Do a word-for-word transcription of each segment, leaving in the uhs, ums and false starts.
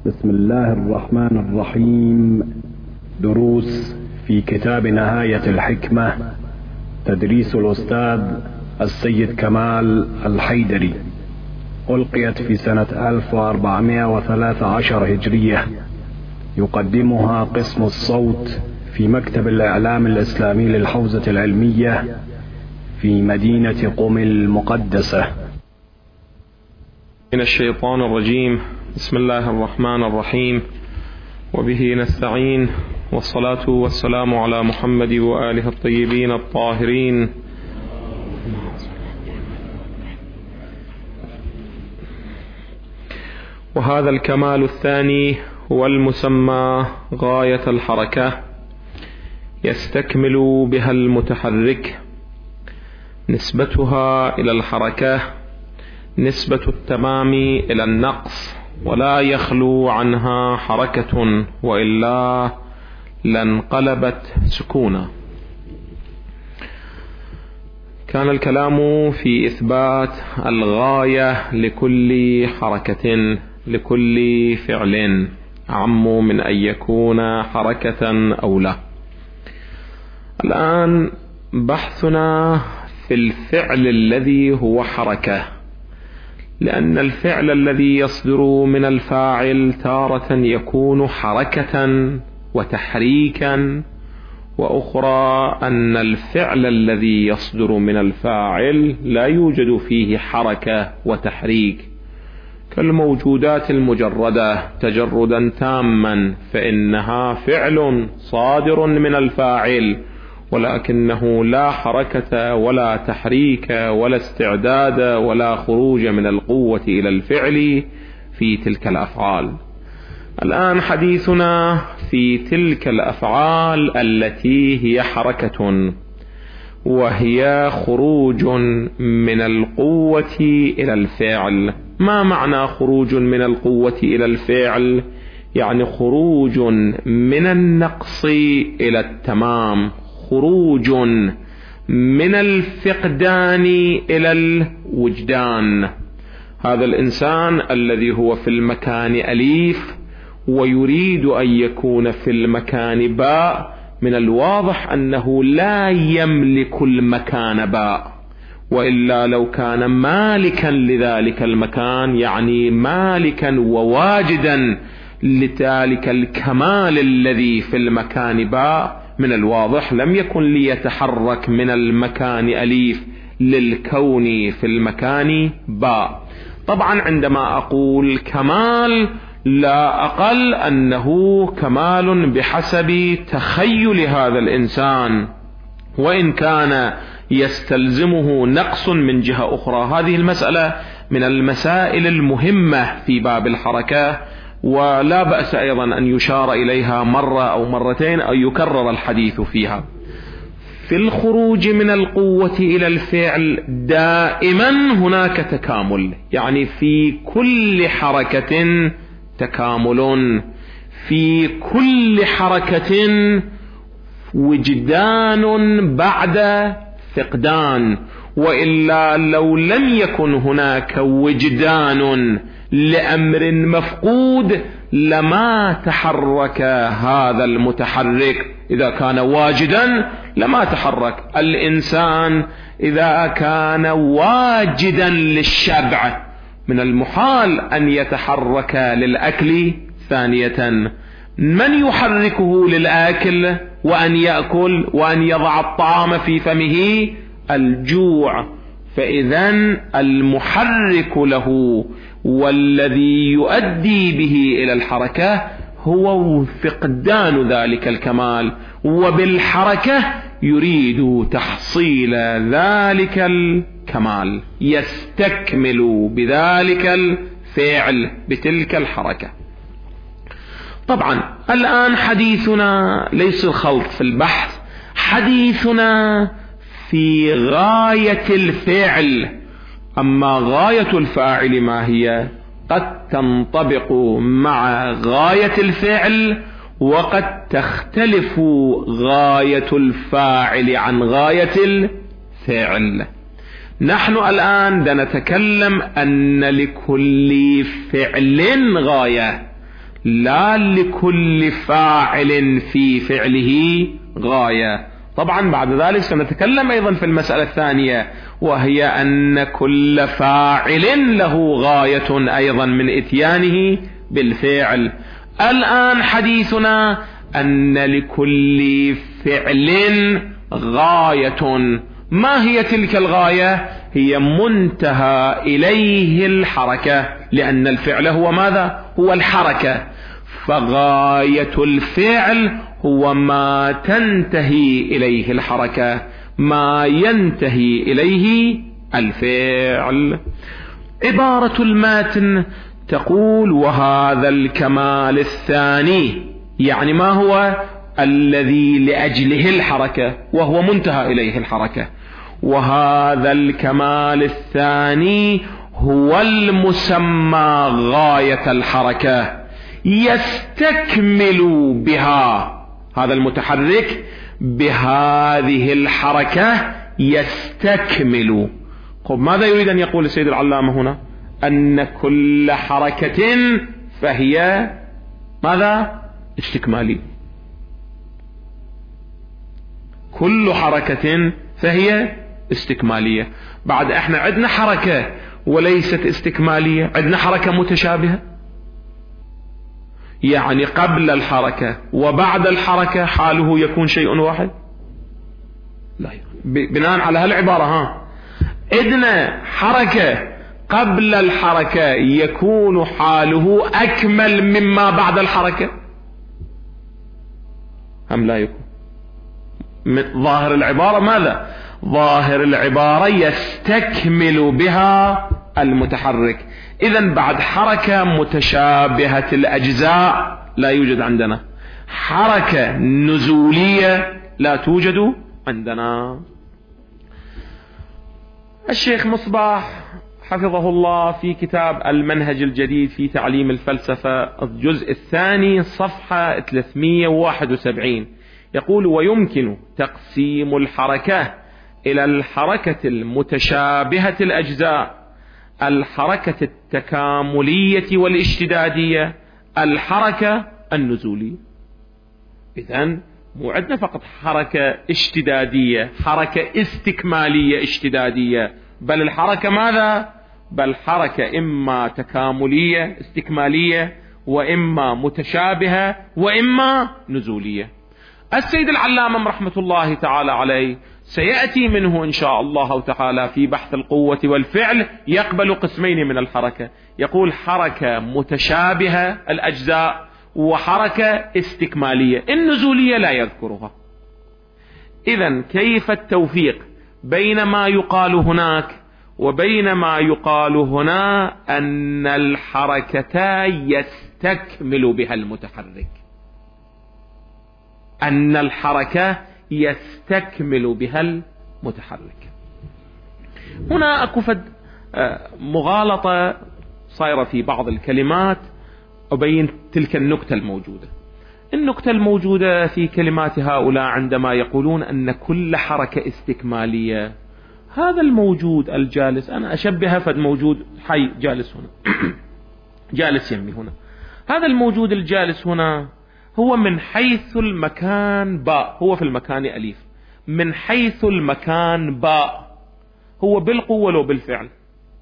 بسم الله الرحمن الرحيم. دروس في كتاب نهاية الحكمة، تدريس الأستاذ السيد كمال الحيدري، ألقيت في سنة ألف وأربعمائة وثلاثة عشر هجرية. يقدمها قسم الصوت في مكتب الإعلام الإسلامي للحوزة العلمية في مدينة قم المقدسة. من الشيطان الرجيم. بسم الله الرحمن الرحيم، وبه نستعين، والصلاة والسلام على محمد وآله الطيبين الطاهرين. وهذا الكمال الثاني هو المسمى غاية الحركة، يستكمل بها المتحرك. نسبتها إلى الحركة نسبة التمام إلى النقص، ولا يخلو عنها حركة، وإلا لانقلبت سكونا. كان الكلام في إثبات الغاية لكل حركة، لكل فعل، أعم من أن يكون حركة أو لا. الآن بحثنا في الفعل الذي هو حركة، لأن الفعل الذي يصدر من الفاعل تارة يكون حركة وتحريكا، وأخرى أن الفعل الذي يصدر من الفاعل لا يوجد فيه حركة وتحريك، كالموجودات المجردة تجردا تاما، فإنها فعل صادر من الفاعل، ولكنه لا حركة ولا تحريك ولا استعداد ولا خروج من القوة إلى الفعل في تلك الأفعال. الآن حديثنا في تلك الأفعال التي هي حركة، وهي خروج من القوة إلى الفعل. ما معنى خروج من القوة إلى الفعل؟ يعني خروج من النقص إلى التمام، خروج من الفقدان إلى الوجدان. هذا الإنسان الذي هو في المكان أليف ويريد أن يكون في المكان باء، من الواضح أنه لا يملك المكان باء، وإلا لو كان مالكا لذلك المكان، يعني مالكا وواجدا لذلك الكمال الذي في المكان باء، من الواضح لم يكن ليتحرك من المكان أليف للكون في المكان باء. طبعا عندما أقول كمال لا أقل أنه كمال بحسب تخيل هذا الإنسان، وإن كان يستلزمه نقص من جهة أخرى. هذه المسألة من المسائل المهمة في باب الحركة، ولا بأس أيضا أن يشار إليها مرة أو مرتين أو يكرر الحديث فيها. في الخروج من القوة إلى الفعل دائما هناك تكامل، يعني في كل حركة تكامل، في كل حركة وجدان بعد فقدان، وإلا لو لم يكن هناك وجدان لأمر مفقود لما تحرك هذا المتحرك. إذا كان واجدا لما تحرك. الإنسان إذا كان واجدا للشبع من المحال أن يتحرك للأكل. ثانية، من يحركه للأكل وأن يأكل وأن يضع الطعام في فمه؟ الجوع. فإذا المحرك له والذي يؤدي به إلى الحركة هو فقدان ذلك الكمال، وبالحركة يريد تحصيل ذلك الكمال، يستكمل بذلك الفعل بتلك الحركة. طبعا الآن حديثنا ليس الخلط في البحث، حديثنا في غاية الفعل. أما غاية الفاعل ما هي؟ قد تنطبق مع غاية الفعل، وقد تختلف غاية الفاعل عن غاية الفعل. نحن الآن نتكلم أن لكل فعل غاية، لا لكل فاعل في فعله غاية. طبعا بعد ذلك سنتكلم أيضا في المسألة الثانية، وهي أن كل فاعل له غاية أيضا من إتيانه بالفعل. الآن حديثنا أن لكل فعل غاية. ما هي تلك الغاية؟ هي منتهى إليه الحركة، لأن الفعل هو ماذا؟ هو الحركة. فغاية الفعل هو ما تنتهي إليه الحركة، ما ينتهي إليه الفعل. عبارة الماتن تقول: وهذا الكمال الثاني، يعني ما هو؟ الذي لأجله الحركة وهو منتهى إليه الحركة. وهذا الكمال الثاني هو المسمى غاية الحركة، يستكمل بها هذا المتحرك بهذه الحركة، يستكمل. طب ماذا يريد أن يقول السيد العلامة هنا؟ أن كل حركة فهي ماذا؟ استكمالية. كل حركة فهي استكمالية. بعد احنا عندنا حركة وليست استكمالية، عندنا حركة متشابهة، يعني قبل الحركة وبعد الحركة حاله يكون شيء واحد؟ لا. بناء على هالعبارة ها عندنا حركة قبل الحركة يكون حاله أكمل مما بعد الحركة، أم لا يكون؟ ظاهر العبارة ماذا؟ ظاهر العبارة يستكمل بها المتحرك. إذن بعد حركة متشابهة الأجزاء لا يوجد عندنا، حركة نزولية لا توجد عندنا. الشيخ مصباح حفظه الله في كتاب المنهج الجديد في تعليم الفلسفة الجزء الثاني صفحة ثلاثمئة وواحد وسبعين يقول: ويمكن تقسيم الحركة إلى الحركة المتشابهة الأجزاء، الحركة التكاملية والاشتدادية، الحركة النزولية. إذن مو عندنا فقط حركة اشتدادية، حركة استكمالية اشتدادية، بل الحركة ماذا؟ بل حركة إما تكاملية استكمالية، وإما متشابهة، وإما نزولية. السيد العلامة رحمة الله تعالى عليه سيأتي منه إن شاء الله تعالى في بحث القوة والفعل يقبل قسمين من الحركة، يقول حركة متشابهة الأجزاء وحركة استكمالية. النزولية لا يذكرها. إذن كيف التوفيق بين ما يقال هناك وبين ما يقال هنا؟ أن الحركة يستكمل بها المتحرك، أن الحركة يستكمل بها المتحرك. هنا أكفد مغالطة صايرة في بعض الكلمات أبين تلك النكتة الموجودة. النكتة الموجودة في كلمات هؤلاء عندما يقولون أن كل حركة استكمالية، هذا الموجود الجالس، أنا أشبهه فد موجود حي جالس هنا جالس يمي هنا، هذا الموجود الجالس هنا هو من حيث المكان باء، هو في المكان أليف، من حيث المكان باء، هو بالقوة لو بالفعل؟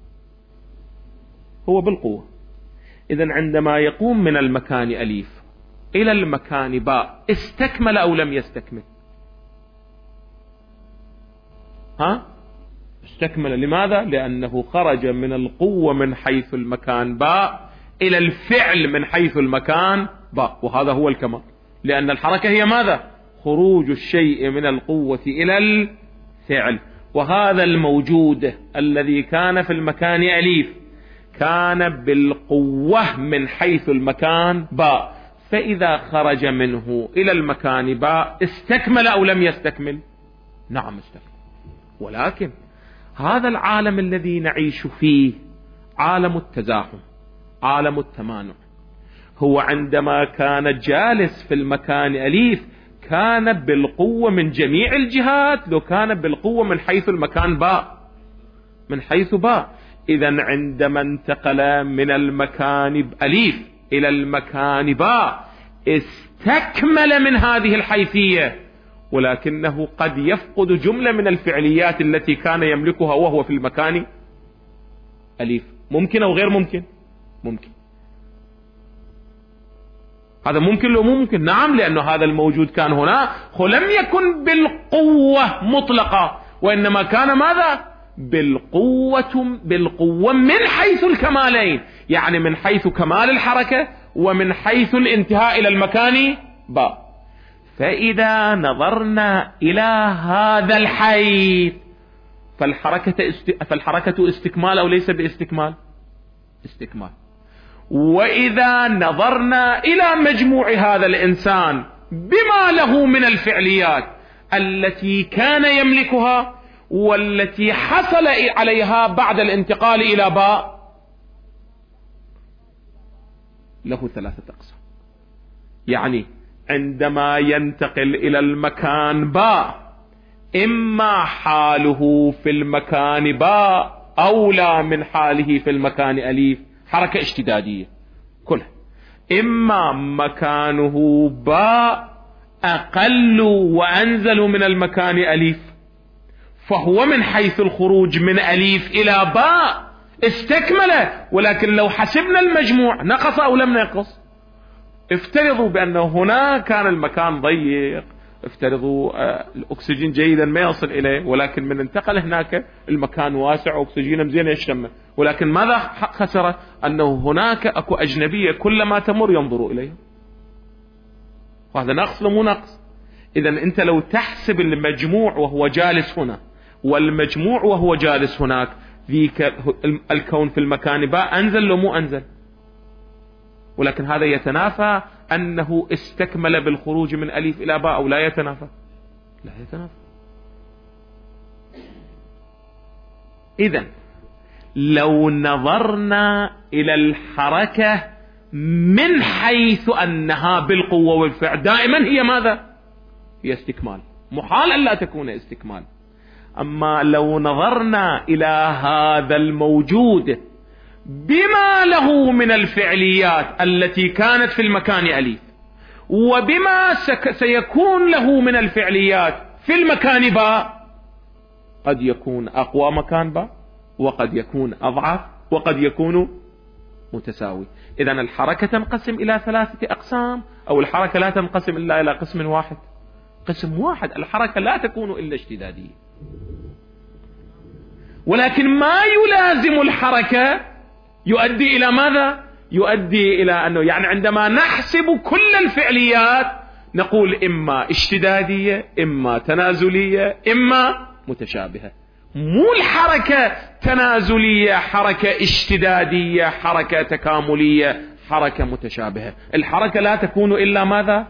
هو بالقوة. إذن عندما يقوم من المكان أليف إلى المكان باء، استكمل أو لم يستكمل؟ ها؟ استكمل. لماذا؟ لأنه خرج من القوة من حيث المكان باء إلى الفعل من حيث المكان باء، وهذا هو الكمال. لأن الحركة هي ماذا؟ خروج الشيء من القوة إلى الفعل. وهذا الموجود الذي كان في المكان أليف كان بالقوة من حيث المكان باء، فإذا خرج منه إلى المكان باء استكمل أو لم يستكمل؟ نعم استكمل. ولكن هذا العالم الذي نعيش فيه عالم التزاحم، عالم التمانع، هو عندما كان جالس في المكان أليف كان بالقوة من جميع الجهات، لو كان بالقوة من حيث المكان باء، من حيث باء. إذن عندما انتقل من المكان أليف إلى المكان باء استكمل من هذه الحيثية، ولكنه قد يفقد جملة من الفعليات التي كان يملكها وهو في المكان أليف. ممكن أو غير ممكن؟ ممكن. هذا ممكن لو ممكن؟ نعم، لأنه هذا الموجود كان هنا ولم يكن بالقوة مطلقة، وإنما كان ماذا؟ بالقوة بالقوة من حيث الكمالين، يعني من حيث كمال الحركة ومن حيث الانتهاء إلى المكان باء. فإذا نظرنا إلى هذا الحيث فالحركة, است... فالحركة استكمال أو ليس باستكمال؟ استكمال. وإذا نظرنا إلى مجموع هذا الإنسان بما له من الفعليات التي كان يملكها والتي حصل عليها بعد الانتقال إلى باء، له ثلاثة أقسام. يعني عندما ينتقل إلى المكان باء إما حاله في المكان باء أولى من حاله في المكان أليف، حركة اشتدادية كلها، إما مكانه باء أقل وأنزل من المكان أليف، فهو من حيث الخروج من أليف إلى باء استكمله، ولكن لو حسبنا المجموع نقص أو لم ينقص. افترضوا بأنه هنا كان المكان ضيق، افترضوا الأكسجين جيدا ما يصل إليه، ولكن من انتقل هناك المكان واسع وأكسجين مزين يشتمه، ولكن ماذا خسر؟ أنه هناك أكو أجنبية كلما تمر ينظر إليه، وهذا نقص مو نقص. إذا أنت لو تحسب المجموع وهو جالس هنا والمجموع وهو جالس هناك، ذيك الكون في المكان باء أنزل لو مو أنزل، ولكن هذا يتنافى أنه استكمل بالخروج من أليف إلى باء أو لا يتنافى؟ لا يتنافى. إذن لو نظرنا إلى الحركة من حيث أنها بالقوة والفعل دائما هي ماذا؟ هي استكمال، محال أن لا تكون استكمال. أما لو نظرنا إلى هذا الموجود بما له من الفعليات التي كانت في المكان أليف وبما سيكون له من الفعليات في المكان باء، قد يكون أقوى مكان باء وقد يكون أضعف وقد يكون متساوي. إذن الحركة تنقسم إلى ثلاثة أقسام، أو الحركة لا تنقسم إلا إلى قسم واحد، قسم واحد. الحركة لا تكون إلا اشتدادية، ولكن ما يلازم الحركة يؤدي إلى ماذا؟ يؤدي إلى أنه يعني عندما نحسب كل الفعليات نقول إما اشتدادية إما تنازلية إما متشابهة. مو الحركة تنازلية حركة اشتدادية حركة تكاملية حركة متشابهة. الحركة لا تكون إلا ماذا؟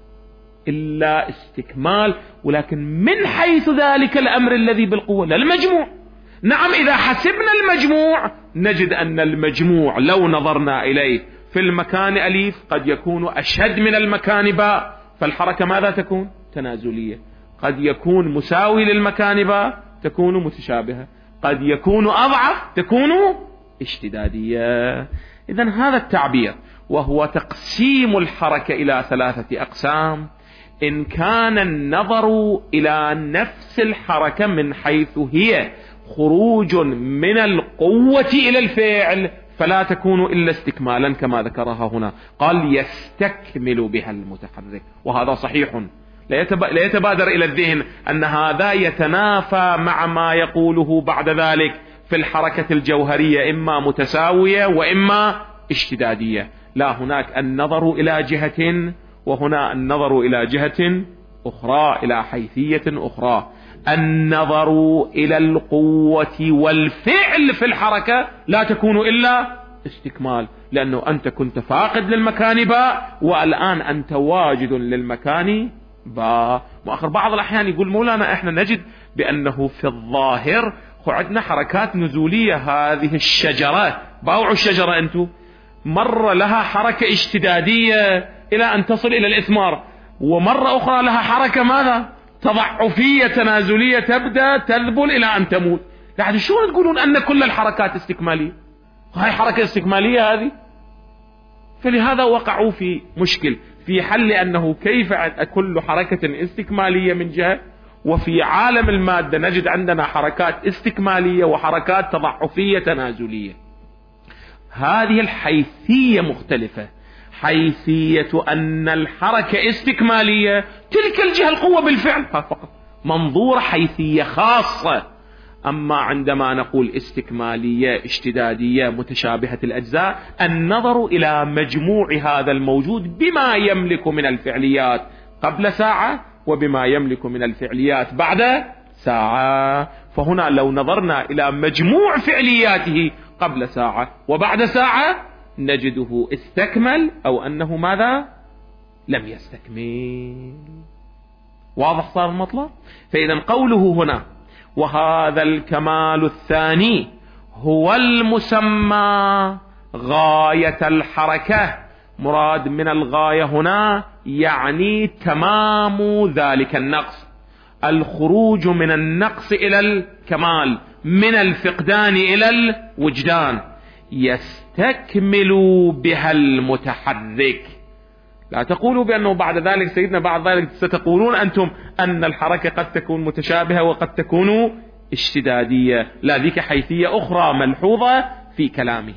إلا استكمال، ولكن من حيث ذلك الأمر الذي بالقوة لا المجموع. نعم، إذا حسبنا المجموع نجد أن المجموع لو نظرنا إليه في المكان أليف قد يكون أشد من المكان باء، فالحركة ماذا تكون؟ تنازلية. قد يكون مساوي للمكان باء تكون متشابهة، قد يكون أضعف تكون اشتدادية. إذن هذا التعبير وهو تقسيم الحركة إلى ثلاثة أقسام. إن كان النظر إلى نفس الحركة من حيث هي خروج من القوة إلى الفعل فلا تكون إلا استكمالا كما ذكرها هنا، قال يستكمل بها المتحرك، وهذا صحيح. لا يتبادر إلى الذهن أن هذا يتنافى مع ما يقوله بعد ذلك في الحركة الجوهرية إما متساوية وإما اشتدادية. لا، هناك النظر إلى جهة وهنا النظر إلى جهة أخرى، إلى حيثية أخرى. النظر إلى القوة والفعل في الحركة لا تكون إلا استكمال، لأنه أنت كنت فاقد للمكان باء والآن أنت واجد للمكان باء. مؤخر بعض الأحيان يقول مولانا إحنا نجد بأنه في الظاهر عندنا حركات نزولية. هذه الشجرة، باوعوا الشجرة أنتم، مرة لها حركة اشتدادية إلى أن تصل إلى الإثمار، ومرة أخرى لها حركة ماذا؟ تضعفية تنازلية تبدأ تذبل إلى أن تموت. يعني شو تقولون أن كل الحركات استكمالية؟ هاي حركة استكمالية هذه؟ فلهذا وقعوا في مشكل في حل أنه كيف كل حركة استكمالية من جهة، وفي عالم المادة نجد عندنا حركات استكمالية وحركات تضعفية تنازلية. هذه الحيثية مختلفة، حيثية أن الحركة استكمالية تلك الجهة القوة بالفعل فقط، منظور حيثية خاصة. أما عندما نقول استكمالية اشتدادية متشابهة الأجزاء، النظر إلى مجموع هذا الموجود بما يملك من الفعليات قبل ساعة وبما يملك من الفعليات بعد ساعة. فهنا لو نظرنا إلى مجموع فعلياته قبل ساعة وبعد ساعة نجده استكمل أو أنه ماذا؟ لم يستكمل. واضح صار المطلب؟ فإذا قوله هنا وهذا الكمال الثاني هو المسمى غاية الحركة، مراد من الغاية هنا يعني تمام ذلك النقص، الخروج من النقص إلى الكمال، من الفقدان إلى الوجدان، يستكمل بها المتحرك. لا تقولوا بأنه بعد ذلك سيدنا بعد ذلك ستقولون أنتم أن الحركة قد تكون متشابهة وقد تكون اشتدادية، لا، ذيك حيثية أخرى ملحوظة في كلامه.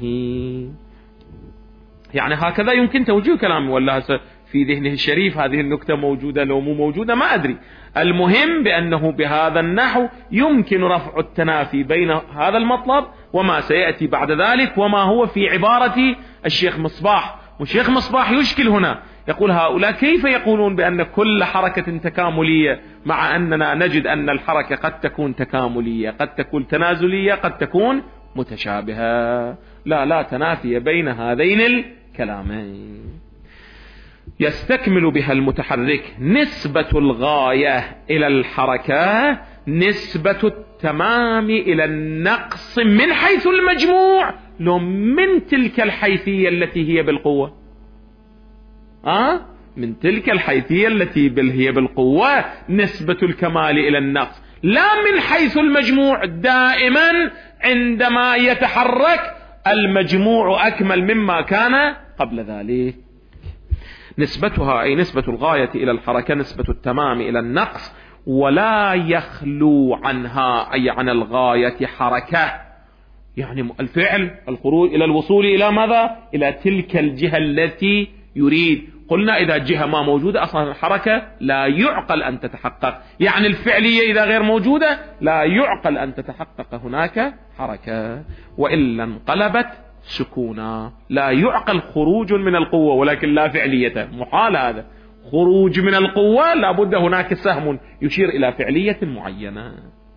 يعني هكذا يمكن توجيه كلامه، ولا في ذهنه الشريف هذه النكتة موجودة لو مو موجودة ما أدري. المهم بأنه بهذا النحو يمكن رفع التنافي بين هذا المطلب وما سيأتي بعد ذلك وما هو في عبارة الشيخ مصباح. والشيخ مصباح يشكل هنا، يقول هؤلاء كيف يقولون بأن كل حركة تكاملية مع أننا نجد أن الحركة قد تكون تكاملية، قد تكون تنازلية، قد تكون متشابهة. لا لا تنافي بين هذين الكلامين. يستكمل بها المتحرك نسبة الغاية إلى الحركة نسبة التمام إلى النقص من حيث المجموع، لو من تلك الحيثية التي هي بالقوة. أه؟ من تلك الحيثية التي هي بالقوة نسبة الكمال إلى النقص، لا من حيث المجموع. دائما عندما يتحرك المجموع أكمل مما كان قبل ذلك. نسبتها أي نسبة الغاية إلى الحركة نسبة التمام إلى النقص، ولا يخلو عنها أي عن الغاية حركة، يعني الفعل الخروج إلى الوصول إلى ماذا؟ إلى تلك الجهة التي يريد. قلنا إذا الجهة ما موجودة أصلا الحركة لا يعقل أن تتحقق، يعني الفعلية إذا غير موجودة لا يعقل أن تتحقق هناك حركة، وإلا انقلبت سكونا. لا يعقل خروج من القوة ولكن لا فعلية، محال هذا. خروج من القوة لابد هناك سهم يشير إلى فعلية معينة.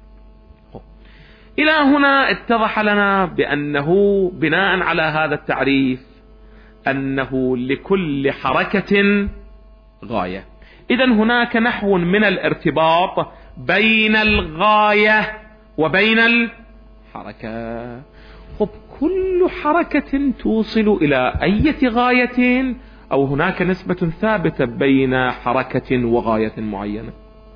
إلى هنا اتضح لنا بأنه بناء على هذا التعريف أنه لكل حركة غاية. إذن هناك نحو من الارتباط بين الغاية وبين الحركة. خب كل حركة توصل إلى أي غاية، أو هناك نسبة ثابتة بين حركة وغاية معينة؟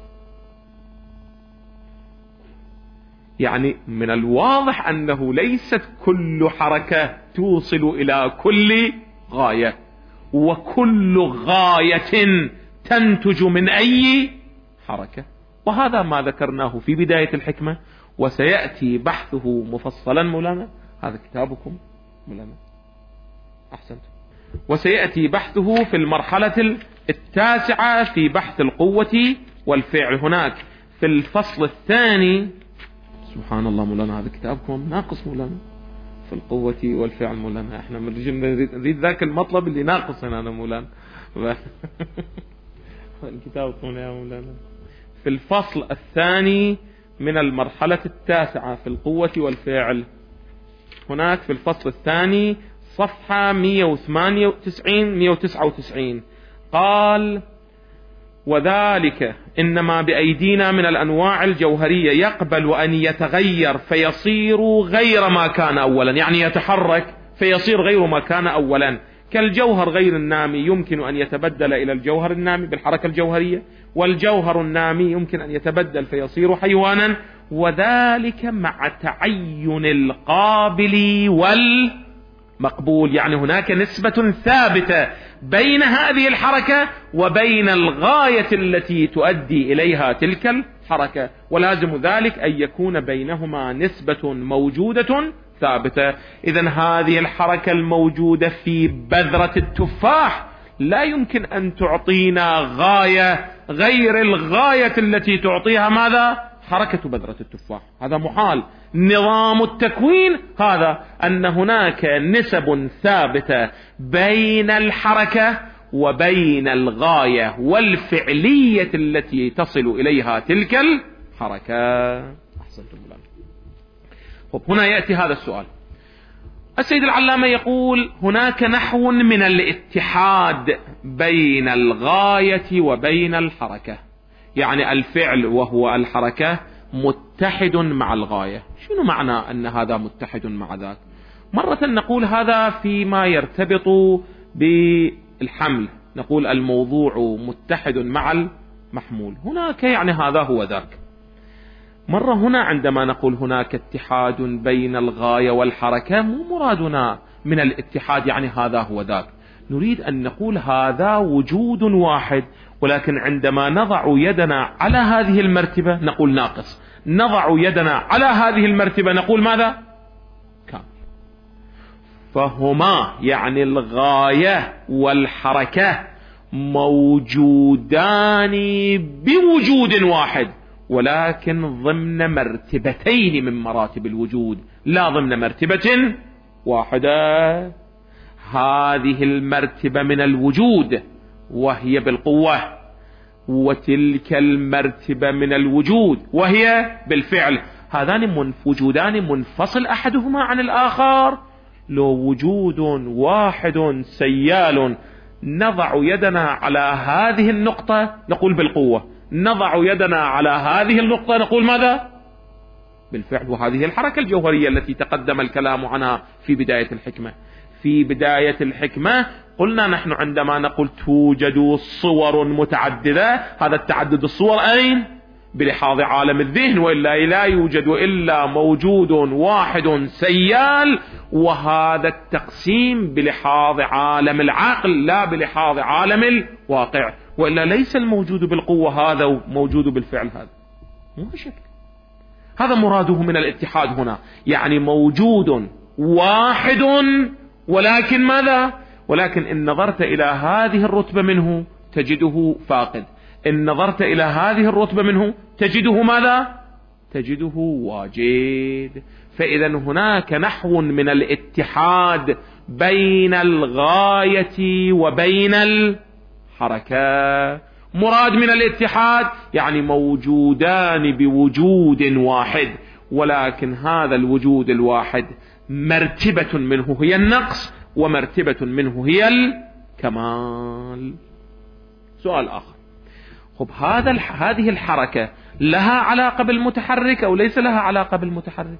يعني من الواضح أنه ليست كل حركة توصل إلى كل غاية، وكل غاية تنتج من أي حركة. وهذا ما ذكرناه في بداية الحكمة، وسيأتي بحثه مفصلا مولانا. هذا كتابكم مولانا، أحسنت. وسيأتي بحثه في المرحلة التاسعة في بحث القوة والفعل. هناك في الفصل الثاني، سبحان الله مولانا هذا كتابكم ناقص مولانا في القوة والفعل مولانا. احنا نريد ذاك المطلب اللي ناقص هنا مولانا. كتابكم يا مولانا في الفصل الثاني من المرحلة التاسعة في القوة والفعل. هناك في الفصل الثاني صفحة مئة وثمانية وتسعين مئة وتسعة وتسعين قال: وذلك إنما بأيدينا من الأنواع الجوهرية يقبل أن يتغير فيصير غير ما كان أولا، يعني يتحرك فيصير غير ما كان أولا، كالجوهر غير النامي يمكن أن يتبدل إلى الجوهر النامي بالحركة الجوهرية، والجوهر النامي يمكن أن يتبدل فيصير حيوانا، وذلك مع تعين القابل مقبول، يعني هناك نسبة ثابتة بين هذه الحركة وبين الغاية التي تؤدي إليها تلك الحركة، ولازم ذلك أن يكون بينهما نسبة موجودة ثابتة. إذن هذه الحركة الموجودة في بذرة التفاح لا يمكن أن تعطينا غاية غير الغاية التي تعطيها ماذا؟ حركة بذرة التفاح، هذا محال. نظام التكوين هذا أن هناك نسب ثابتة بين الحركة وبين الغاية والفعلية التي تصل إليها تلك الحركة. أحسنتم بالله. هنا يأتي هذا السؤال. السيد العلامة يقول هناك نحو من الاتحاد بين الغاية وبين الحركة، يعني الفعل وهو الحركة متحد مع الغاية. شنو معنى أن هذا متحد مع ذاك؟ مرة نقول هذا فيما يرتبط بالحمل، نقول الموضوع متحد مع المحمول، هناك يعني هذا هو ذاك. مرة هنا عندما نقول هناك اتحاد بين الغاية والحركة، مو مرادنا من الاتحاد يعني هذا هو ذاك، نريد أن نقول هذا وجود واحد، ولكن عندما نضع يدنا على هذه المرتبة نقول ناقص، نضع يدنا على هذه المرتبة نقول ماذا؟ كامل. فهما يعني الغاية والحركة موجودان بوجود واحد، ولكن ضمن مرتبتين من مراتب الوجود، لا ضمن مرتبة واحدة. هذه المرتبة من الوجود وهي بالقوة، وتلك المرتبة من الوجود وهي بالفعل، هذان وجودان منفصل أحدهما عن الآخر. لو وجود واحد سيال نضع يدنا على هذه النقطة نقول بالقوة، نضع يدنا على هذه النقطة نقول ماذا؟ بالفعل. وهذه الحركة الجوهرية التي تقدم الكلام عنها في بداية الحكمة. في بداية الحكمة قلنا نحن عندما نقول توجد صور متعددة، هذا التعدد الصور أين؟ بلحاظ عالم الذهن، وإلا لا يوجد إلا موجود واحد سيال، وهذا التقسيم بلحاظ عالم العقل لا بلحاظ عالم الواقع، وإلا ليس الموجود بالقوة هذا موجود بالفعل هذا، مو بشكل. هذا مراده من الاتحاد هنا، يعني موجود واحد ولكن ماذا؟ ولكن إن نظرت إلى هذه الرتبة منه تجده فاقد، إن نظرت إلى هذه الرتبة منه تجده ماذا؟ تجده واجد. فإذا هناك نحو من الاتحاد بين الغاية وبين الحركة. مراد من الاتحاد يعني موجودان بوجود واحد، ولكن هذا الوجود الواحد مرتبة منه هي النقص ومرتبة منه هي الكمال. سؤال آخر، خب هذا هذه الحركة لها علاقة بالمتحرك أو ليس لها علاقة بالمتحرك؟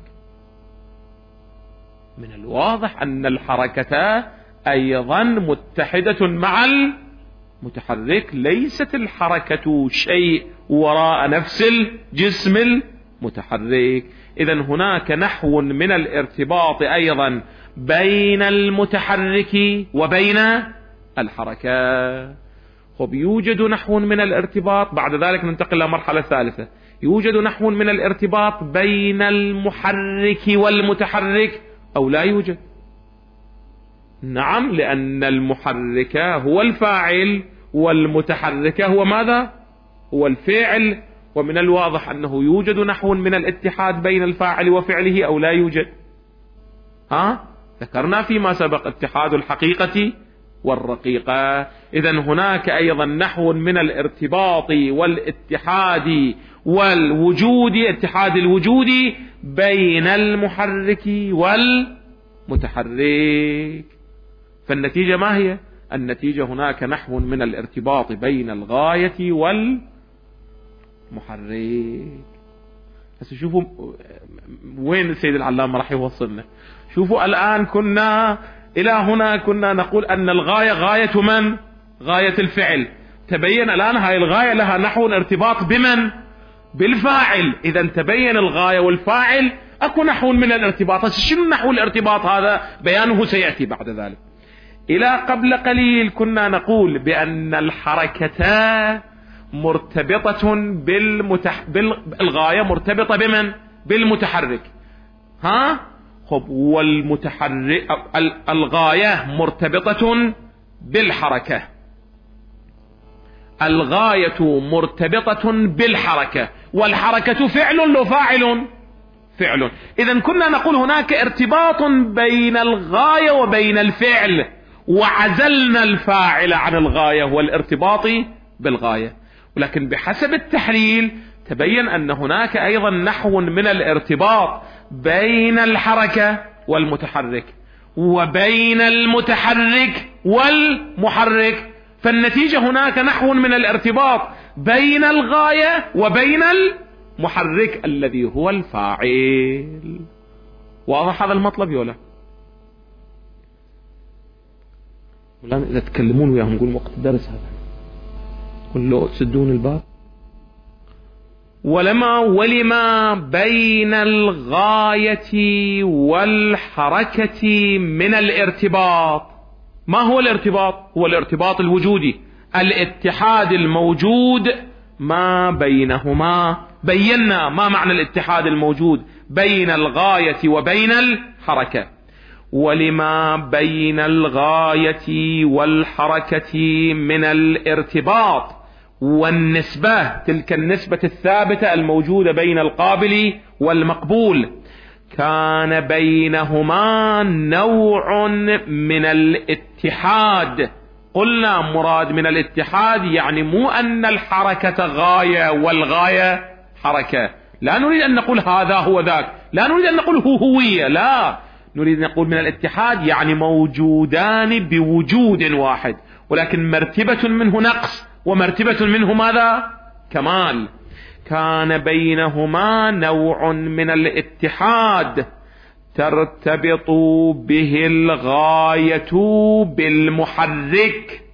من الواضح أن الحركة أيضا متحدة مع المتحرك، ليست الحركة شيء وراء نفس الجسم المتحرك. إذن هناك نحو من الارتباط أيضا بين المتحرك وبين الحركة. خب يوجد نحو من الارتباط، بعد ذلك ننتقل إلى مرحلة ثالثة، يوجد نحو من الارتباط بين المحرك والمتحرك أو لا يوجد؟ نعم، لأن المحرك هو الفاعل والمتحرك هو ماذا؟ هو الفعل، ومن الواضح أنه يوجد نحو من الاتحاد بين الفاعل وفعله أو لا يوجد؟ ها؟ ذكرنا فيما سبق اتحاد الحقيقة والرقيقة. إذن هناك أيضا نحو من الارتباط والاتحاد والوجود، اتحاد الوجود بين المحرك والمتحرك. فالنتيجة ما هي؟ النتيجة هناك نحو من الارتباط بين الغاية والمحرك. بس شوفوا وين السيد العلامة راح يوصلنا. شوفوا الآن كنا إلى هنا كنا نقول أن الغاية غاية من؟ غاية الفعل. تبين الآن هاي الغاية لها نحو ارتباط بمن؟ بالفاعل. إذا تبين الغاية والفاعل أكو نحو من الارتباط. شنو نحو الارتباط هذا؟ بيانه سيأتي بعد ذلك. إلى قبل قليل كنا نقول بأن الحركة مرتبطة بالمتح... بالغاية مرتبطة بمن؟ بالمتحرك. ها؟ خب والمتحرك الغاية مرتبطة بالحركة، الغاية مرتبطة بالحركة، والحركة فعل لو فاعل فعل. إذن كنا نقول هناك ارتباط بين الغاية وبين الفعل، وعزلنا الفاعل عن الغاية والارتباط بالغاية. ولكن بحسب التحليل تبين أن هناك أيضا نحو من الارتباط بين الحركة والمتحرك، وبين المتحرك والمحرك. فالنتيجة هناك نحو من الارتباط بين الغاية وبين المحرك الذي هو الفاعل. واضح هذا المطلب يولا؟ والآن إذا تكلمون وياهم نقول وقت الدرس هذا قل له تسدون الباب. ولما ولما بين الغاية والحركة من الارتباط. ما هو الارتباط؟ هو الارتباط الوجودي، الاتحاد الموجود ما بينهما. بينا ما معنى الاتحاد الموجود بين الغاية وبين الحركة. ولما بين الغاية والحركة من الارتباط والنسبة، تلك النسبة الثابتة الموجودة بين القابل والمقبول، كان بينهما نوع من الاتحاد. قلنا مراد من الاتحاد يعني مو أن الحركة غاية والغاية حركة، لا نريد أن نقول هذا هو ذاك، لا نريد أن نقول هو هوية، لا نريد أن نقول من الاتحاد يعني موجودان بوجود واحد، ولكن مرتبة منه نقص ومرتبة منه ماذا؟ كمال. كان بينهما نوع من الاتحاد ترتبط به الغاية بالمحرك.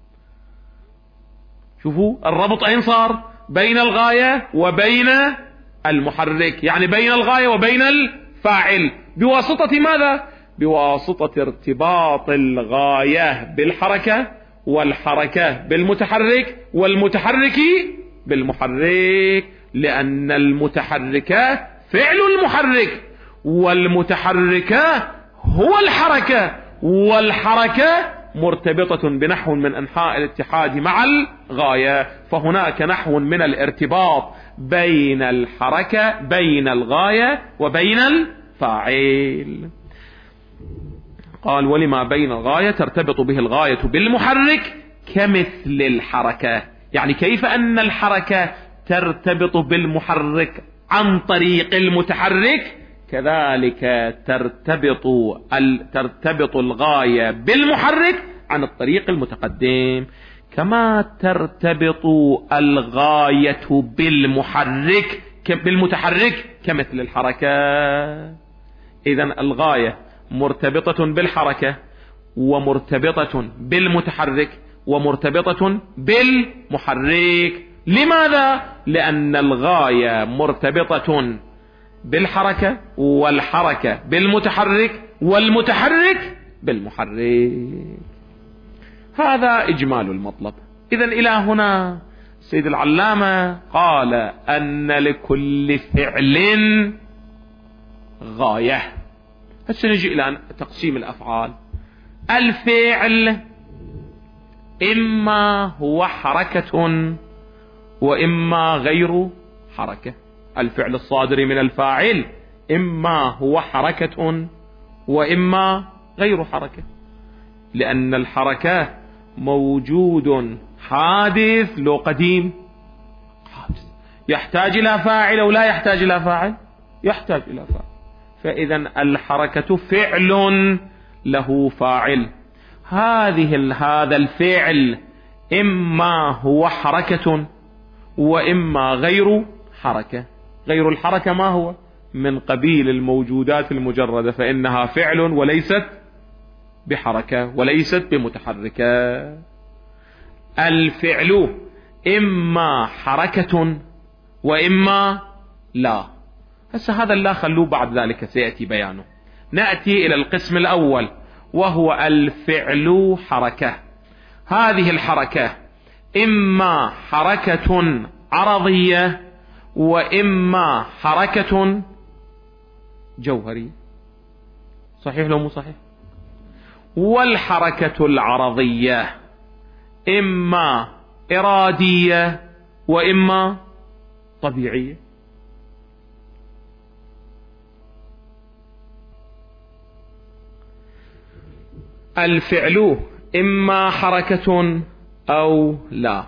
شوفوا الربط أين صار؟ بين الغاية وبين المحرك، يعني بين الغاية وبين الفاعل بواسطة ماذا؟ بواسطة ارتباط الغاية بالحركة، والحركة بالمتحرك، والمتحرك بالمحرك، لأن المتحرك فعل المحرك، والمتحرك هو الحركة، والحركة مرتبطة بنحو من أنحاء الاتحاد مع الغاية. فهناك نحو من الارتباط بين الحركة بين الغاية وبين الفاعل. قال ولما بين الغاية ترتبط به الغاية بالمحرك كمثل الحركة. يعني كيف أن الحركة ترتبط بالمحرك عن طريق المتحرك، كذلك ترتبط ترتبط الغاية بالمحرك عن الطريق المتقدم، كما ترتبط الغاية بالمحرك بالمتحرك كمثل الحركة. إذن الغاية مرتبطة بالحركة ومرتبطة بالمتحرك ومرتبطة بالمحرك. لماذا؟ لأن الغاية مرتبطة بالحركة، والحركة بالمتحرك، والمتحرك بالمحرك. هذا إجمال المطلب. إذن إلى هنا سيد العلامة قال أن لكل فعل غاية. هسه نجي إلى تقسيم الأفعال. الفعل إما هو حركة وإما غير حركة. الفعل الصادر من الفاعل إما هو حركة وإما غير حركة، لأن الحركة موجود حادث لو قديم. حادث يحتاج إلى فاعل أو لا يحتاج إلى فاعل؟ يحتاج إلى فاعل. فإذا الحركة فعل له فاعل. هذه هذا الفعل إما هو حركة وإما غير حركة. غير الحركة ما هو؟ من قبيل الموجودات المجردة، فإنها فعل وليست بحركة وليست بمتحركة. الفعل إما حركة وإما لا. هسه هذا لا خلوه بعد ذلك سيأتي بيانه. نأتي إلى القسم الأول وهو الفعل حركة. هذه الحركة إما حركة عرضية وإما حركة جوهرية. صحيح لو مو صحيح؟ والحركة العرضية إما إرادية وإما طبيعية. الفعل إما حركة أو لا،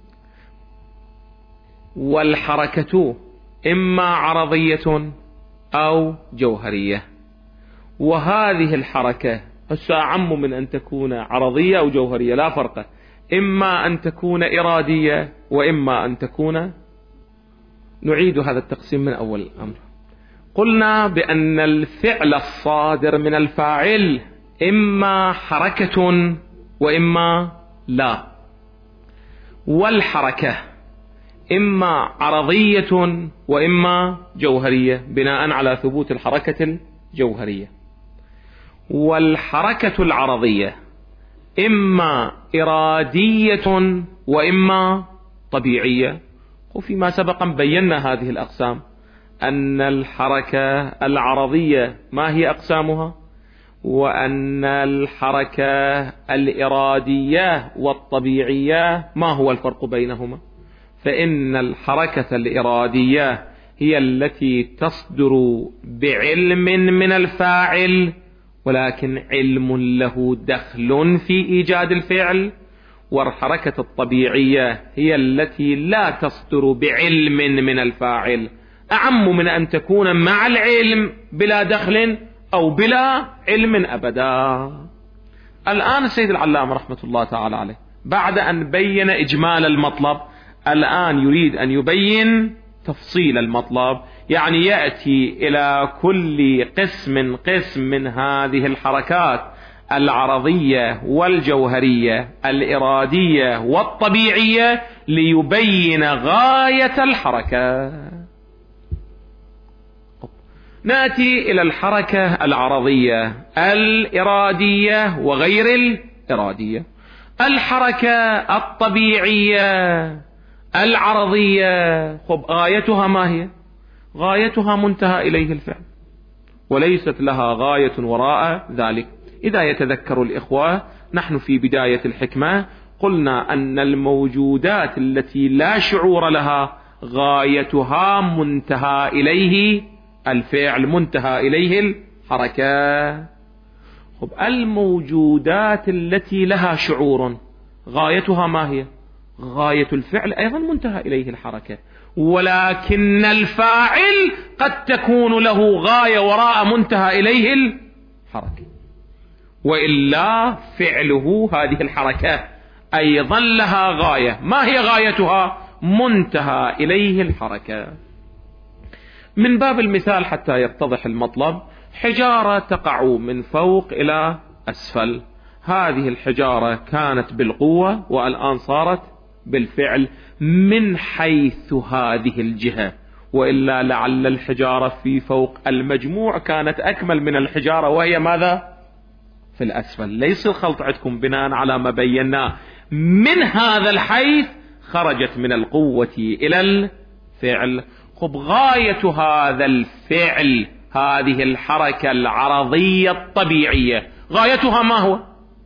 والحركة إما عرضية أو جوهرية. وهذه الحركة أعم من أن تكون عرضية أو جوهرية، لا فرق، إما أن تكون إرادية وإما أن تكون. نعيد هذا التقسيم من أول الأمر. قلنا بأن الفعل الصادر من الفاعل إما حركة وإما لا، والحركة إما عرضية وإما جوهرية بناء على ثبوت الحركة الجوهرية. والحركة العرضية إما إرادية وإما طبيعية. وفيما سبق بينا هذه الأقسام، أن الحركة العرضية ما هي أقسامها، وأن الحركة الإرادية والطبيعية ما هو الفرق بينهما. فإن الحركة الإرادية هي التي تصدر بعلم من الفاعل، ولكن علم له دخل في إيجاد الفعل. والحركة الطبيعية هي التي لا تصدر بعلم من الفاعل، أعم من أن تكون مع العلم بلا دخل أو بلا علم أبدا. الآن السيد العلامة رحمة الله تعالى عليه بعد أن بين إجمال المطلب، الآن يريد أن يبين تفصيل المطلب، يعني يأتي إلى كل قسم قسم من هذه الحركات العرضية والجوهرية الإرادية والطبيعية ليبين غاية الحركة. نأتي إلى الحركة العرضية الإرادية وغير الإرادية. الحركة الطبيعية العرضية، خب غايتها ما هي؟ غايتها منتهى إليه الفعل، وليست لها غاية وراء ذلك. إذا يتذكر الإخوة نحن في بداية الحكمة قلنا أن الموجودات التي لا شعور لها غايتها منتهى إليه الفعل، منتهى إليه الحركة. خب الموجودات التي لها شعور غايتها ما هي؟ غاية الفعل أيضا منتهى إليه الحركة، ولكن الفاعل قد تكون له غاية وراء منتهى إليه الحركة، وإلا فعله هذه الحركة أيضا لها غاية. ما هي غايتها؟ منتهى إليه الحركة. من باب المثال حتى يتضح المطلب، حجارة تقع من فوق إلى أسفل، هذه الحجارة كانت بالقوة والآن صارت بالفعل من حيث هذه الجهة، وإلا لعل الحجارة في فوق المجموع كانت أكمل من الحجارة وهي ماذا؟ في الأسفل. ليس الخلط عندكم بناء على ما بينا، من هذا الحيث خرجت من القوة إلى الفعل. خب غاية هذا الفعل هذه الحركة العرضية الطبيعية غايتها ما هو؟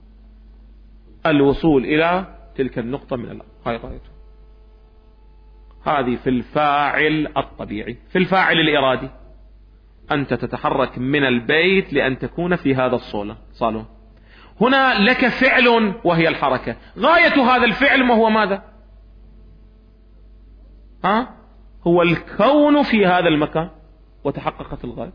الوصول إلى تلك النقطة من الأرض، هاي غايته. هذه في الفاعل الطبيعي. في الفاعل الإرادي أنت تتحرك من البيت لأن تكون في هذا الصالون صالون. هنا لك فعل وهي الحركة، غاية هذا الفعل ما هو ماذا؟ ها؟ هو الكون في هذا المكان، وتحققت الغاية.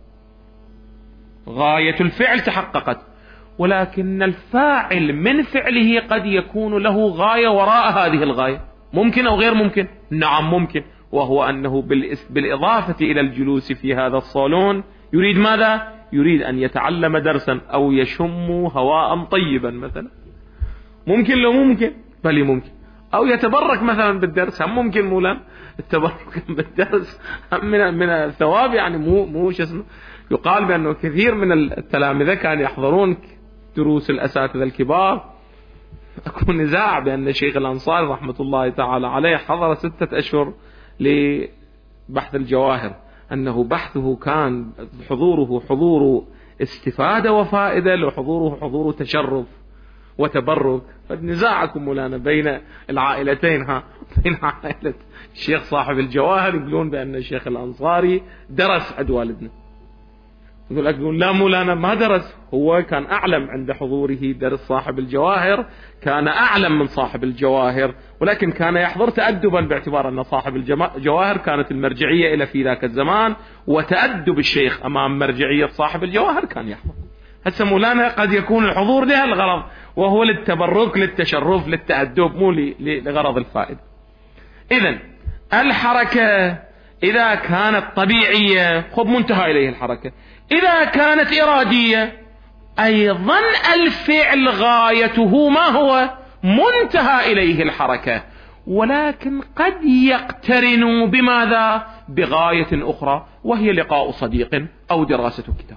غاية الفعل تحققت، ولكن الفاعل من فعله قد يكون له غاية وراء هذه الغاية. ممكن أو غير ممكن؟ نعم ممكن، وهو أنه بالإضافة إلى الجلوس في هذا الصالون يريد ماذا؟ يريد أن يتعلم درسا أو يشم هواء طيبا مثلا. ممكن لو ممكن؟ بل ممكن. أو يتبرك مثلا بالدرس، هم ممكن مولانا التبرك بالدرس من من الثواب، يعني مو مو شو اسمه. يقال بأنه كثير من التلامذة كانوا يحضرون دروس الأساتذة الكبار. أكون نزاع بأن الشيخ الأنصاري رحمة الله تعالى عليه حضر ستة أشهر لبحث الجواهر، أنه بحثه كان حضوره حضور استفادة وفائدة، وحضوره حضور تشرف وتبرك. فنزاعكم مولانا بين العائلتين، ها بين عائلة الشيخ صاحب الجواهر يقولون بأن الشيخ الأنصاري درس عند والدنا، يقول لك يقول لا مولانا ما درس، هو كان أعلم عند حضوره درس صاحب الجواهر، كان أعلم من صاحب الجواهر، ولكن كان يحضر تأدبا باعتبار أن صاحب الجواهر كانت المرجعية إلى في ذاك الزمان، وتأدب الشيخ أمام مرجعية صاحب الجواهر كان يحضر. هسه مولانا قد يكون الحضور له الغرض، وهو للتبرك للتشرف للتأدب، مو لغرض الفائدة. إذن الحركة إذا كانت طبيعية خب منتهى إليه الحركة، إذا كانت إرادية أيضا الفعل غايته ما هو؟ منتهى إليه الحركة، ولكن قد يقترن بماذا؟ بغاية أخرى، وهي لقاء صديق أو دراسة كتاب.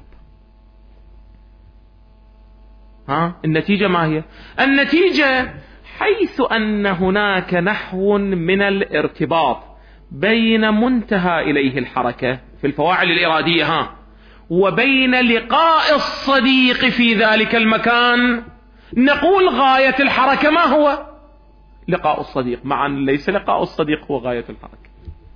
ها النتيجة ما هي؟ النتيجة حيث أن هناك نحو من الارتباط بين منتهى إليه الحركة في الفواعل الإرادية ها وبين لقاء الصديق في ذلك المكان، نقول غاية الحركة ما هو؟ لقاء الصديق، مع أن ليس لقاء الصديق هو غاية الحركة.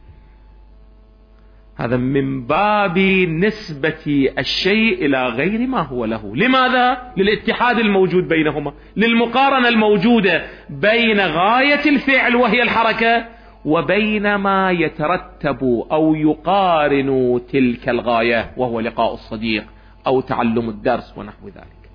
هذا من باب نسبة الشيء إلى غير ما هو له. لماذا؟ للاتحاد الموجود بينهما، للمقارنة الموجودة بين غاية الفعل وهي الحركة وبين ما يترتب أو يقارن تلك الغاية وهو لقاء الصديق أو تعلم الدرس ونحو ذلك.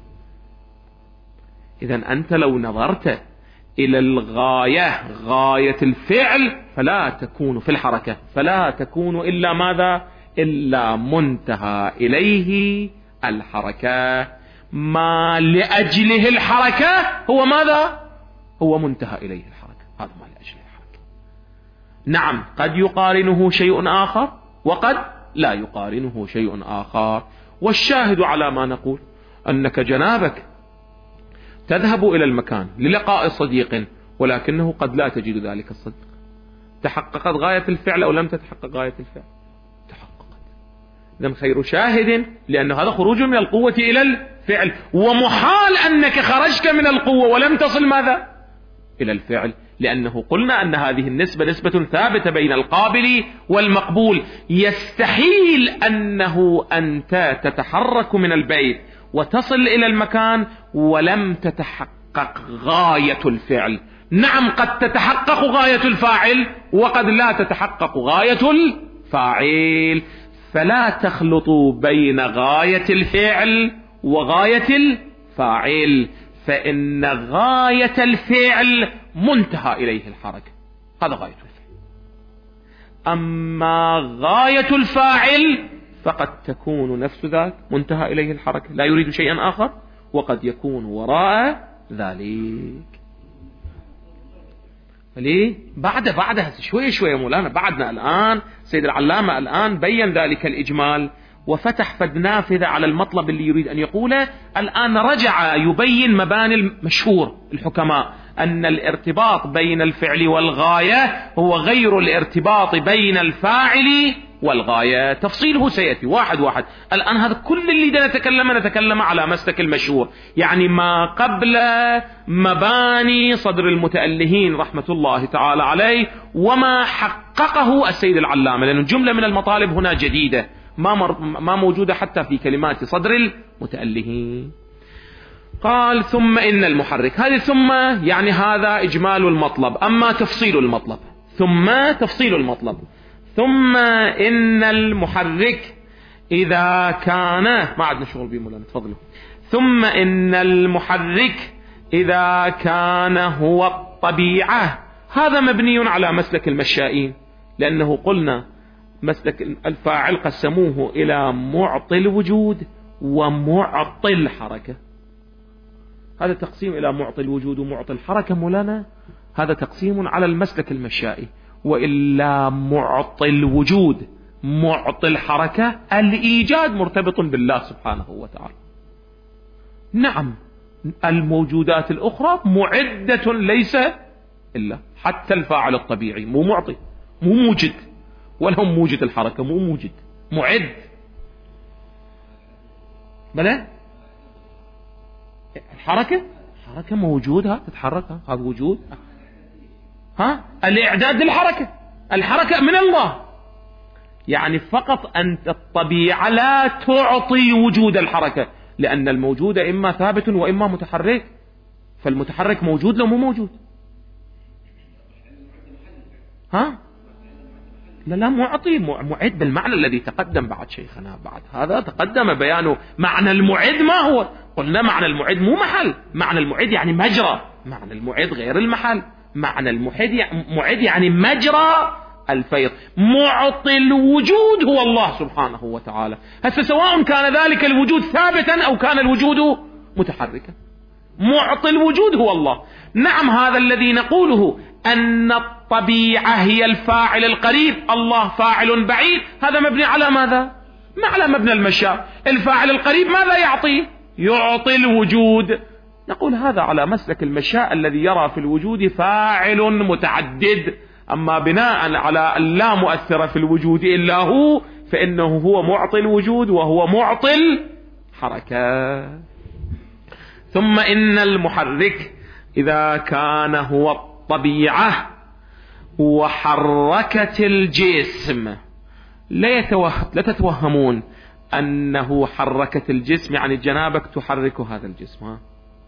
إذن أنت لو نظرت إلى الغاية غاية الفعل فلا تكون في الحركة، فلا تكون إلا ماذا؟ إلا منتهى إليه الحركة. ما لأجله الحركة هو ماذا؟ هو منتهى إليه الحركة، هذا ما لأجله الحركة. نعم قد يقارنه شيء آخر وقد لا يقارنه شيء آخر. والشاهد على ما نقول أنك جنابك تذهب إلى المكان للقاء صديق، ولكنه قد لا تجد ذلك الصديق. تحققت غاية الفعل أو لم تتحقق غاية الفعل؟ تحققت. إذن خير شاهد، لأن هذا خروج من القوة إلى الفعل، ومحال أنك خرجت من القوة ولم تصل ماذا؟ إلى الفعل، لأنه قلنا أن هذه النسبة نسبة ثابتة بين القابل والمقبول. يستحيل أنه أنت تتحرك من البيت وتصل إلى المكان ولم تتحقق غاية الفعل. نعم قد تتحقق غاية الفاعل وقد لا تتحقق غاية الفاعل، فلا تخلطوا بين غاية الفعل وغاية الفاعل، فإن غاية الفعل منتهى إليه الحركة، هذا غاية الفعل. أما غاية الفاعل فقد تكون نفس ذاك منتهى إليه الحركة، لا يريد شيئا آخر، وقد يكون وراء ذلك. ليه؟ بعد بعدها شوية شوية مولانا، بعدنا الآن سيد العلامة الآن بين ذلك الإجمال وفتح فد نافذة على المطلب اللي يريد أن يقوله. الآن رجع يبين مباني المشهور الحكماء أن الارتباط بين الفعل والغاية هو غير الارتباط بين الفاعل والغاية. تفصيله سيأتي واحد واحد. الآن هذا كل اللي نتكلم نتكلم على مسلك المشهور، يعني ما قبل مباني صدر المتألهين رحمة الله تعالى عليه وما حققه السيد العلامة، لأن جملة من المطالب هنا جديدة ما, مر... ما موجودة حتى في كلمات صدر المتألهين. قال ثم إن المحرك، هذه ثم يعني هذا إجمال المطلب. أما تفصيل المطلب، ثم تفصيل المطلب، ثم إن المحرك إذا كان، ما عندنا شغل بيه مولانا تفضلوا. ثم إن المحرك إذا كان هو الطبيعة، هذا مبني على مسلك المشائين، لأنه قلنا مسلك الفاعل قسموه إلى معطي الوجود ومعطي الحركة. هذا تقسيم إلى معطي الوجود ومعطي الحركة مولانا هذا تقسيم على المسلك المشائي. وإلا معطي الوجود معطي الحركة الإيجاد مرتبط بالله سبحانه وتعالى. نعم الموجودات الأخرى معدة ليس إلا، حتى الفاعل الطبيعي مو معطي مو موجد، ولهم موجد الحركة مو موجد معد. بلى الحركة حركة موجودة تتحرك، هذا وجود. ها الإعداد للحركة، الحركة من الله. يعني فقط أنت الطبيعة لا تعطي وجود الحركة، لأن الموجود إما ثابت وإما متحرك، فالمتحرك موجود لو مو موجود. ها لا لا معطي معد بالمعنى الذي تقدم بعد شيخنا، بعد هذا تقدم بيانه. معنى المعد ما هو؟ قلنا معنى المعد مو محل، معنى المعد يعني مجرى، معنى المعد غير المحل. معنى المعد معد يعني مجرى الفيض. معطي الوجود هو الله سبحانه وتعالى. هسه سواء كان ذلك الوجود ثابتا أو كان الوجود متحركا، معطي الوجود هو الله. نعم هذا الذي نقوله أن الطبيعة هي الفاعل القريب، الله فاعل بعيد، هذا مبني على ماذا؟ ما على مبنى المشاء. الفاعل القريب ماذا يعطي؟ يعطي الوجود. نقول هذا على مسلك المشاء الذي يرى في الوجود فاعل متعدد. أما بناء على لا مؤثر في الوجود إلا هو، فإنه هو معطي الوجود وهو معطي الحركة. ثم إن المحرك إذا كان هو الطبيعة وحركة الجسم، لا تتوهمون أنه حركة الجسم يعني جنابك تحرك هذا الجسم، ها؟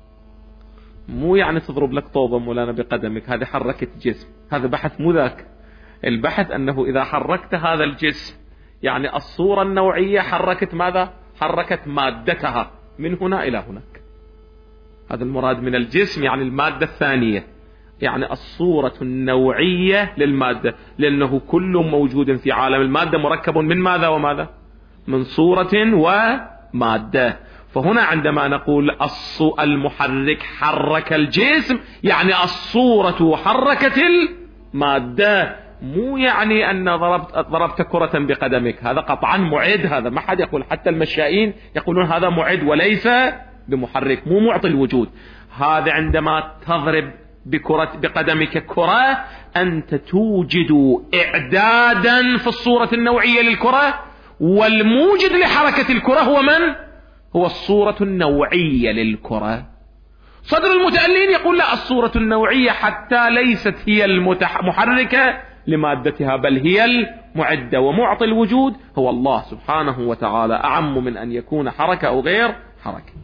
مو يعني تضرب لك طوبة مولانا بقدمك، هذه حركة جسم، هذا بحث مو ذاك. البحث أنه إذا حركت هذا الجسم يعني الصورة النوعية حركت ماذا؟ حركت مادتها من هنا إلى هناك. هذا المراد من الجسم، يعني المادة الثانية، يعني الصورة النوعية للمادة، لأنه كل موجود في عالم المادة مركب من ماذا وماذا؟ من صورة ومادة. فهنا عندما نقول المحرك حرك الجسم يعني الصورة حركت المادة، مو يعني أن ضربت, ضربت كرة بقدمك، هذا قطعا معد. هذا ما حد يقول، حتى المشائين يقولون هذا معد وليس بمحرك، مو معطي الوجود. هذا عندما تضرب بكرة بقدمك كرة أنت توجد إعدادا في الصورة النوعية للكرة، والموجد لحركة الكرة هو من؟ هو الصورة النوعية للكرة. صدر المتألين يقول لا، الصورة النوعية حتى ليست هي المحركة لمادتها، بل هي المعدة، ومعطي الوجود هو الله سبحانه وتعالى، أعم من أن يكون حركة أو غير حركة.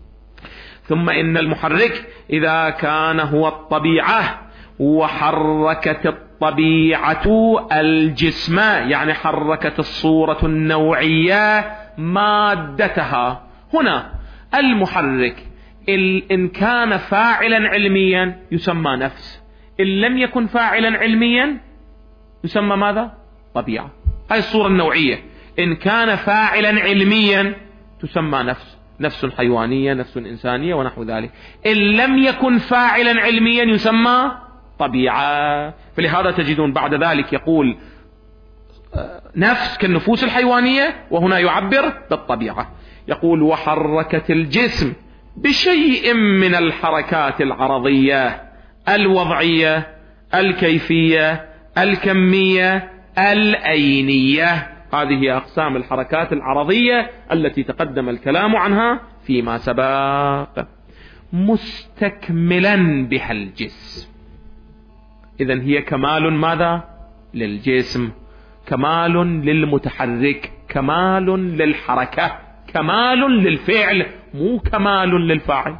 ثم إن المحرك إذا كان هو الطبيعة وحركت الطبيعة الجسم، يعني حركت الصورة النوعية مادتها. هنا المحرك إن كان فاعلا علميا يسمى نفس، إن لم يكن فاعلا علميا يسمى ماذا؟ طبيعة. هاي الصورة النوعية. إن كان فاعلا علميا تسمى نفس، نفس حيوانية، نفس إنسانية ونحو ذلك. إن لم يكن فاعلا علميا يسمى طبيعة. فلهذا تجدون بعد ذلك يقول نفس كالنفوس الحيوانية، وهنا يعبر بالطبيعة. يقول وحركت الجسم بشيء من الحركات العرضية الوضعية الكيفية الكمية الأينية. هذه أقسام الحركات العرضية التي تقدم الكلام عنها فيما سبق، مستكملا بها الجسم. إذن هي كمال ماذا؟ للجسم، كمال للمتحرك، كمال للحركة، كمال للفعل، مو كمال للفاعل.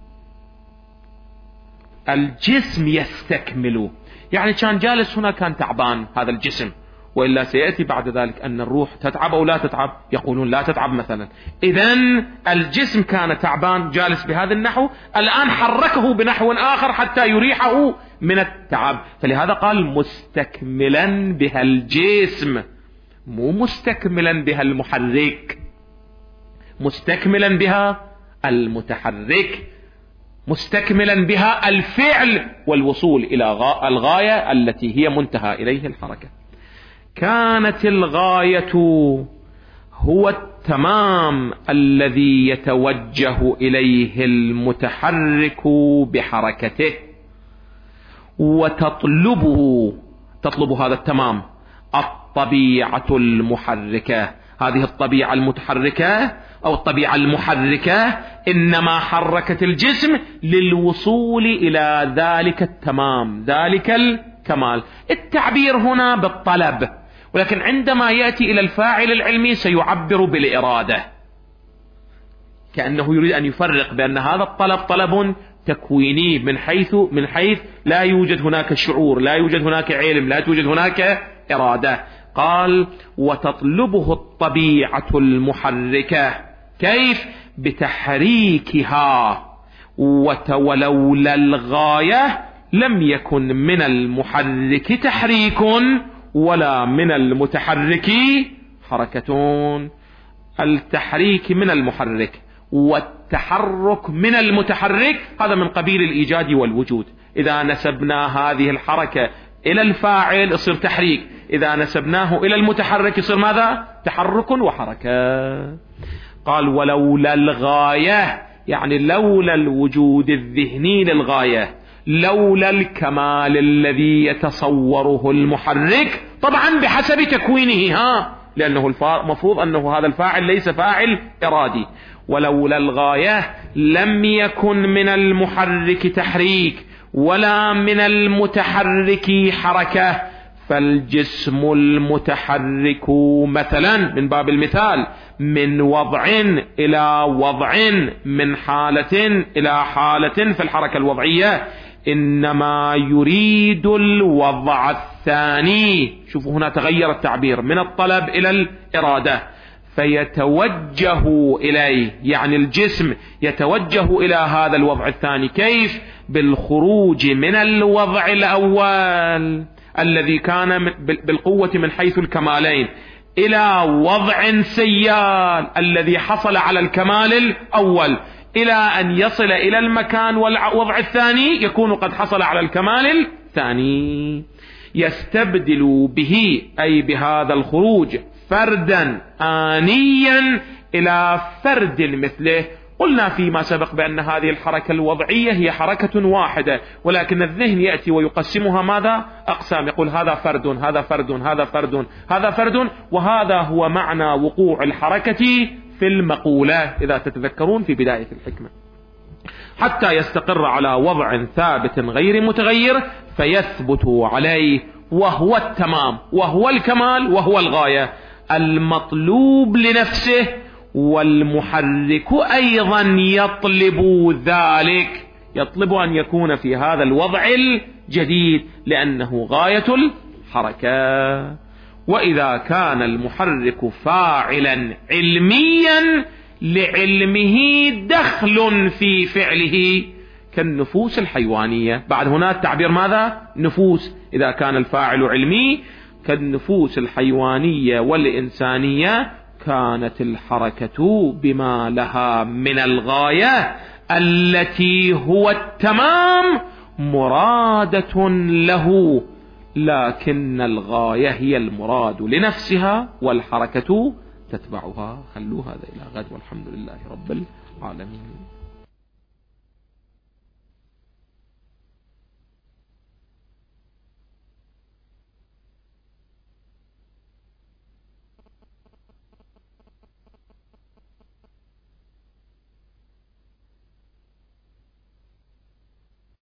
الجسم يستكمل، يعني كان جالس هنا كان تعبان هذا الجسم، وإلا سيأتي بعد ذلك أن الروح تتعب أو لا تتعب، يقولون لا تتعب مثلا. إذن الجسم كان تعبان جالس بهذا النحو، الآن حركه بنحو آخر حتى يريحه من التعب، فلهذا قال مستكملا بها الجسم، مو مستكملا بها المحرك، مستكملا بها المتحرك. مستكملا بها الفعل والوصول إلى الغاية التي هي منتهى إليه الحركة. كانت الغاية هو التمام الذي يتوجه إليه المتحرك بحركته، وتطلبه تطلب هذا التمام الطبيعة المحركة. هذه الطبيعة المتحركة أو الطبيعة المحركة إنما حركت الجسم للوصول إلى ذلك التمام، ذلك الكمال. التعبير هنا بالطلب، ولكن عندما يأتي إلى الفاعل العلمي سيعبر بالإرادة، كأنه يريد أن يفرق بأن هذا الطلب طلب تكويني من حيث من حيث لا يوجد هناك شعور، لا يوجد هناك علم، لا توجد هناك إرادة. قال وتطلبه الطبيعة المحركة. كيف؟ بتحريكها. ولولا الغاية لم يكن من المحرك تحريك ولا من المتحرك حركة. التحريك من المحرك والتحرك من المتحرك، هذا من قبيل الإيجاد والوجود. إذا نسبنا هذه الحركة إلى الفاعل يصير تحريك، إذا نسبناه إلى المتحرك يصير ماذا؟ تحرك وحركة. قال ولولا الغاية، يعني لولا الوجود الذهني للغاية، لولا الكمال الذي يتصوره المحرك، طبعا بحسب تكوينه، ها، لأنه المفروض أنه هذا الفاعل ليس فاعل إرادي. ولولا الغاية لم يكن من المحرك تحريك ولا من المتحرك حركة. فالجسم المتحرك مثلا من باب المثال من وضع إلى وضع، من حالة إلى حالة في الحركة الوضعية، إنما يريد الوضع الثاني. شوفوا هنا تغير التعبير من الطلب إلى الإرادة، فيتوجه إليه، يعني الجسم يتوجه إلى هذا الوضع الثاني. كيف؟ بالخروج من الوضع الأول الذي كان بالقوة من حيث الكمالين إلى وضع سيال الذي حصل على الكمال الأول، إلى أن يصل إلى المكان والوضع الثاني يكون قد حصل على الكمال الثاني. يستبدل به أي بهذا الخروج فردا آنيا إلى فرد مثله. قلنا فيما سبق بأن هذه الحركة الوضعية هي حركة واحدة، ولكن الذهن يأتي ويقسمها ماذا؟ أقسام، يقول هذا فرد هذا فرد هذا فرد هذا فرد، وهذا هو معنى وقوع الحركة في المقولة إذا تتذكرون في بداية الحكمة، حتى يستقر على وضع ثابت غير متغير فيثبت عليه، وهو التمام وهو الكمال وهو الغاية المطلوب لنفسه. والمحرك أيضا يطلب ذلك، يطلب أن يكون في هذا الوضع الجديد لأنه غاية الحركة. وإذا كان المحرك فاعلا علميا لعلمه دخل في فعله كالنفوس الحيوانية. بعد هنا التعبير ماذا؟ نفوس. إذا كان الفاعل علمي كالنفوس الحيوانية والإنسانية، كانت الحركة بما لها من الغاية التي هو التمام مرادة له، لكن الغاية هي المراد لنفسها والحركة تتبعها. خلوا هذا إلى غد، والحمد لله رب العالمين.